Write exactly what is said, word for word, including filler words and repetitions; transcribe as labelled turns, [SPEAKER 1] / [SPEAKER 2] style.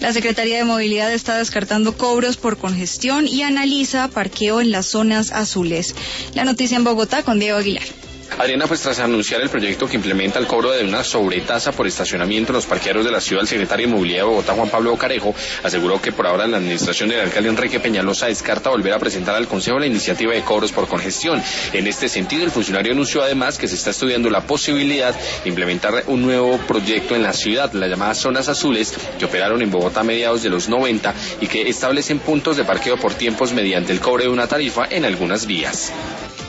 [SPEAKER 1] La Secretaría de Movilidad está descartando cobros por congestión y analiza parqueo en las zonas azules. La noticia en Bogotá con Diego Aguilar.
[SPEAKER 2] Adriana, pues tras anunciar el proyecto que implementa el cobro de una sobretasa por estacionamiento en los parqueaderos de la ciudad, el secretario de Movilidad de Bogotá, Juan Pablo Bocarejo, aseguró que por ahora la administración del alcalde Enrique Peñalosa descarta volver a presentar al Consejo la iniciativa de cobros por congestión. En este sentido, el funcionario anunció además que se está estudiando la posibilidad de implementar un nuevo proyecto en la ciudad, las llamadas zonas azules, que operaron en Bogotá a mediados de los noventa y que establecen puntos de parqueo por tiempos mediante el cobro de una tarifa en algunas vías.